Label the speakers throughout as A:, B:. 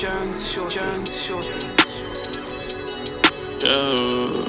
A: Shorty.
B: Yo.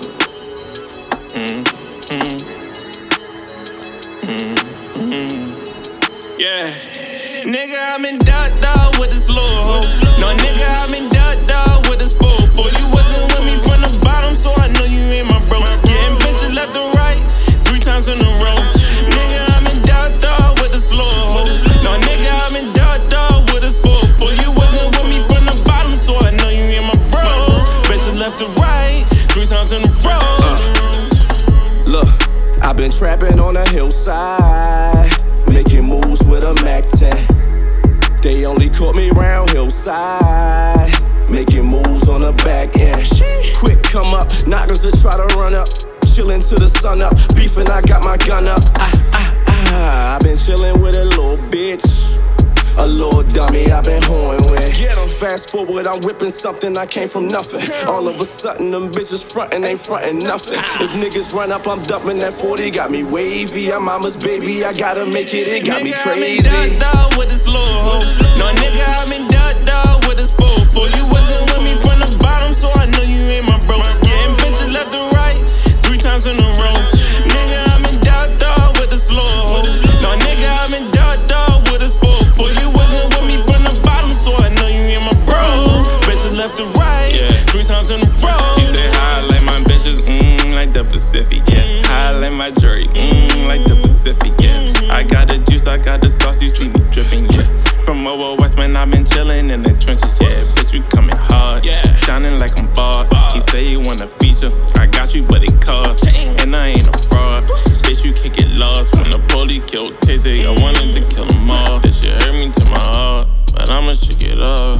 B: Yeah. Nigga, I'm in dot with this little hoe. No, nigga, I'm in dot with this fool. For you wasn't with me from the bottom, so I know you ain't my bro. Getting bitches left and right, 3 times in a row. Nigga, I'm in dot with this little hoe. No, nigga, I'm in dot with this fool. For you wasn't with me from the bottom, so I know you ain't my bro. Bitches left and right, 3 times in a row.
C: Look, I've been trapping on the hillside, making moves with a Mac 10. They only caught me round hillside, making moves on the back end. Quick come up, knockers that try to run up, chillin' till the sun up, beefing I got my gun up. I've been chillin' with a little bitch, a little dummy I've been hoeing with. Fast forward, I'm whipping something, I came from nothing. All of a sudden, them bitches frontin', ain't frontin' nothing. If niggas run up, I'm dumping that 40, got me wavy. I'm mama's baby, I gotta make it got me crazy.
B: Nigga, I'm in dot with this little hoe. No, nigga, I'm in dot with this fool. For you wasn't with me from the bottom, so I know you ain't my bro. Getting bitches left and right, 3 times in a row. Nigga, I'm in dot with this little hoe. No, nigga, I'm in dot with this fool. For you wasn't with me from the bottom, so I know you ain't my bro. Bitches left and right, 3 times in a row. She say highlight my bitches, like the Pacific, yeah. Highlight my jewelry, like the Pacific, yeah. I got the juice, I got the sauce, you see me dripping, yeah. From over West, man, I've been chillin' in the trenches, yeah. Bitch, we coming hard, yeah. Shining like I'm bald. He say he want a feature, I got you, but it costs. And I ain't a fraud, bitch, you can't get lost. When the police killed Tizzy, I wanted to kill them all. That shit hurt me to my heart, but I'ma shake it off.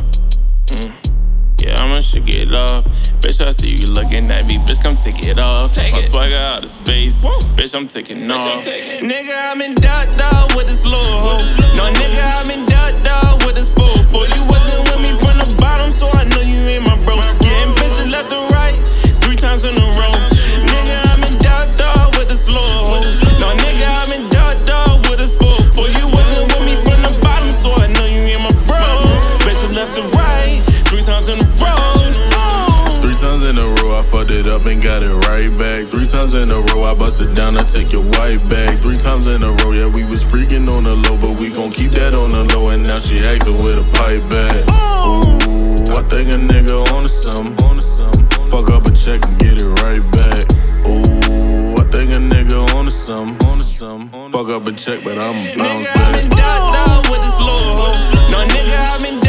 B: Yeah, I'ma shake it off. Bitch, I see you looking at me, bitch, come take it off. My swagger out of space, bitch, I'm taking off. Nigga, I'm in dot with this little hoe. No, nigga, I'm in dot with this fool. For you wasn't with me from the bottom, so I know you ain't my bro. Getting bitches left and right, 3 times in a row. Nigga, I'm in dot with this little hoe. No, nigga, I'm in dot with this fool. For you wasn't with me from the bottom, so I know you ain't my bro. Bitches left and right, 3 times in a row.
D: 3 times in a row, I fucked it up and got it right back. 3 times in a row, I bust it down, I take your white back. 3 times in a row, yeah, we was freaking on the low, but we gon' keep that on the low. And now she actin' with a pipe back. Ooh, I think a nigga on to something. Fuck up a check and get it right back. Ooh, I think a nigga on to something. Fuck up a check, but I'ma bounce back.
B: Nigga, I'm in dot with this little hoe. No, nigga, I'm in